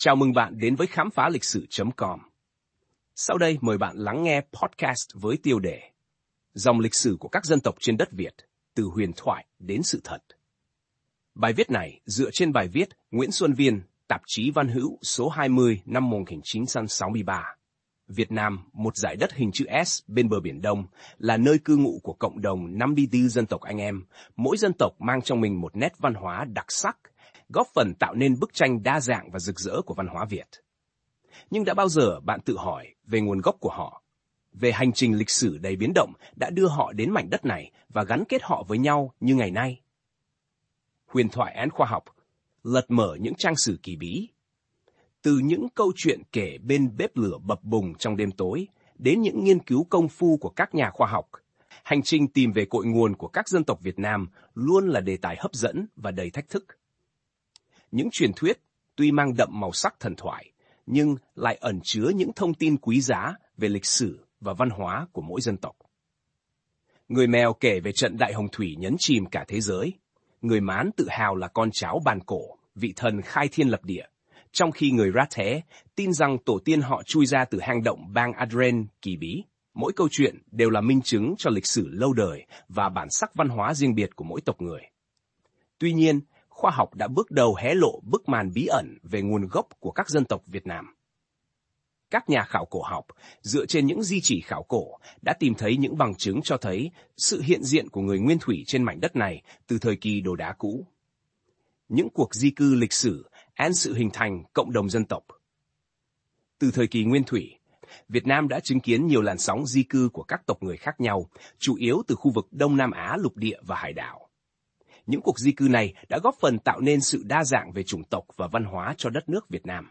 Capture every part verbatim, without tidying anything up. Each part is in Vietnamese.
Chào mừng bạn đến với khám phá lịch sử chấm com. Sau đây mời bạn lắng nghe podcast với tiêu đề Dòng lịch sử của các dân tộc trên đất Việt, từ huyền thoại đến sự thật. Bài viết này dựa trên bài viết Nguyễn Xuân Viên, tạp chí Văn Hữu số hai mươi năm một nghìn chín trăm sáu mươi ba. Việt Nam, một dải đất hình chữ S bên bờ Biển Đông, là nơi cư ngụ của cộng đồng năm mươi tư dân tộc anh em, mỗi dân tộc mang trong mình một nét văn hóa đặc sắc, góp phần tạo nên bức tranh đa dạng và rực rỡ của văn hóa Việt. Nhưng đã bao giờ bạn tự hỏi về nguồn gốc của họ, về hành trình lịch sử đầy biến động đã đưa họ đến mảnh đất này và gắn kết họ với nhau như ngày nay? Huyền thoại án khoa học, lật mở những trang sử kỳ bí. Từ những câu chuyện kể bên bếp lửa bập bùng trong đêm tối, đến những nghiên cứu công phu của các nhà khoa học, hành trình tìm về cội nguồn của các dân tộc Việt Nam luôn là đề tài hấp dẫn và đầy thách thức. Những truyền thuyết tuy mang đậm màu sắc thần thoại, nhưng lại ẩn chứa những thông tin quý giá về lịch sử và văn hóa của mỗi dân tộc. Người Mèo kể về trận Đại Hồng Thủy nhấn chìm cả thế giới. Người Mán tự hào là con cháu bàn cổ, vị thần khai thiên lập địa, trong khi người Rát Thé tin rằng tổ tiên họ chui ra từ hang động bang Adren kỳ bí. Mỗi câu chuyện đều là minh chứng cho lịch sử lâu đời và bản sắc văn hóa riêng biệt của mỗi tộc người. Tuy nhiên, khoa học đã bước đầu hé lộ bức màn bí ẩn về nguồn gốc của các dân tộc Việt Nam. Các nhà khảo cổ học, dựa trên những di chỉ khảo cổ, đã tìm thấy những bằng chứng cho thấy sự hiện diện của người nguyên thủy trên mảnh đất này từ thời kỳ đồ đá cũ. Những cuộc di cư lịch sử án sự hình thành cộng đồng dân tộc. Từ thời kỳ nguyên thủy, Việt Nam đã chứng kiến nhiều làn sóng di cư của các tộc người khác nhau, chủ yếu từ khu vực Đông Nam Á lục địa và hải đảo. Những cuộc di cư này đã góp phần tạo nên sự đa dạng về chủng tộc và văn hóa cho đất nước Việt Nam.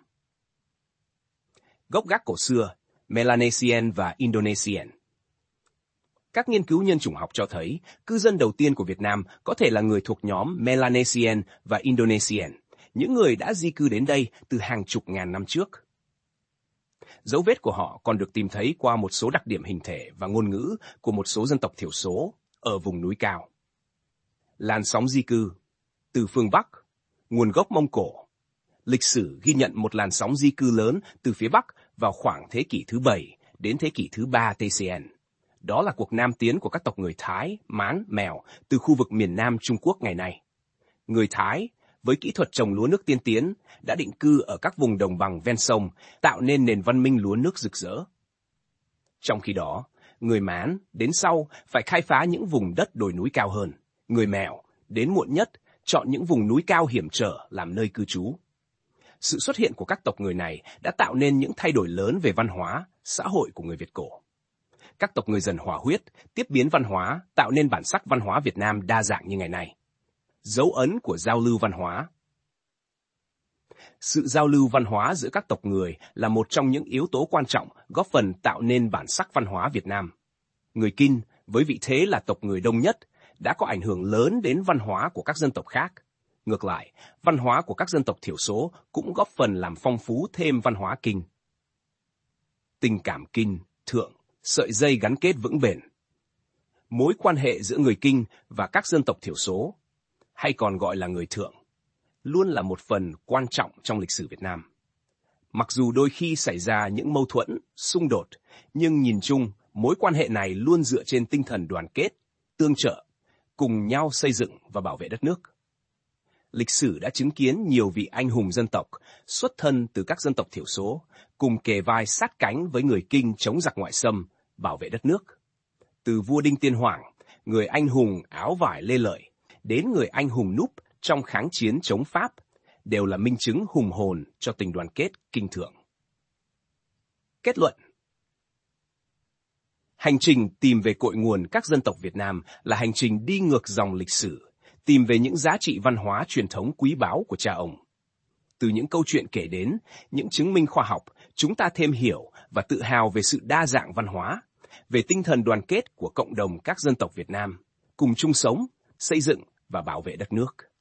Gốc gác cổ xưa, Melanesian và Indonesian. Các nghiên cứu nhân chủng học cho thấy, cư dân đầu tiên của Việt Nam có thể là người thuộc nhóm Melanesian và Indonesian, những người đã di cư đến đây từ hàng chục ngàn năm trước. Dấu vết của họ còn được tìm thấy qua một số đặc điểm hình thể và ngôn ngữ của một số dân tộc thiểu số ở vùng núi cao. Làn sóng di cư từ phương Bắc, nguồn gốc Mông Cổ. Lịch sử ghi nhận một làn sóng di cư lớn từ phía Bắc vào khoảng thế kỷ thứ bảy đến thế kỷ thứ ba tê xê en. Đó là cuộc nam tiến của các tộc người Thái, Mán, Mèo từ khu vực miền Nam Trung Quốc ngày nay. Người Thái, với kỹ thuật trồng lúa nước tiên tiến, đã định cư ở các vùng đồng bằng ven sông, tạo nên nền văn minh lúa nước rực rỡ. Trong khi đó, người Mán đến sau phải khai phá những vùng đất đồi núi cao hơn. Người Mèo, đến muộn nhất, chọn những vùng núi cao hiểm trở làm nơi cư trú. Sự xuất hiện của các tộc người này đã tạo nên những thay đổi lớn về văn hóa, xã hội của người Việt cổ. Các tộc người dần hòa huyết, tiếp biến văn hóa, tạo nên bản sắc văn hóa Việt Nam đa dạng như ngày nay. Dấu ấn của giao lưu văn hóa. Sự giao lưu văn hóa giữa các tộc người là một trong những yếu tố quan trọng góp phần tạo nên bản sắc văn hóa Việt Nam. Người Kinh, với vị thế là tộc người đông nhất, đã có ảnh hưởng lớn đến văn hóa của các dân tộc khác. Ngược lại, văn hóa của các dân tộc thiểu số cũng góp phần làm phong phú thêm văn hóa Kinh. Tình cảm Kinh, Thượng, sợi dây gắn kết vững bền. Mối quan hệ giữa người Kinh và các dân tộc thiểu số, hay còn gọi là người Thượng, luôn là một phần quan trọng trong lịch sử Việt Nam. Mặc dù đôi khi xảy ra những mâu thuẫn, xung đột, nhưng nhìn chung, mối quan hệ này luôn dựa trên tinh thần đoàn kết, tương trợ, cùng nhau xây dựng và bảo vệ đất nước. Lịch sử đã chứng kiến nhiều vị anh hùng dân tộc, xuất thân từ các dân tộc thiểu số, cùng kề vai sát cánh với người Kinh chống giặc ngoại xâm, bảo vệ đất nước. Từ vua Đinh Tiên Hoàng, người anh hùng áo vải lê lợi, đến người anh hùng Núp trong kháng chiến chống Pháp, đều là minh chứng hùng hồn cho tình đoàn kết Kinh Thượng. Kết luận. Hành trình tìm về cội nguồn các dân tộc Việt Nam là hành trình đi ngược dòng lịch sử, tìm về những giá trị văn hóa truyền thống quý báu của cha ông. Từ những câu chuyện kể đến, những chứng minh khoa học, chúng ta thêm hiểu và tự hào về sự đa dạng văn hóa, về tinh thần đoàn kết của cộng đồng các dân tộc Việt Nam, cùng chung sống, xây dựng và bảo vệ đất nước.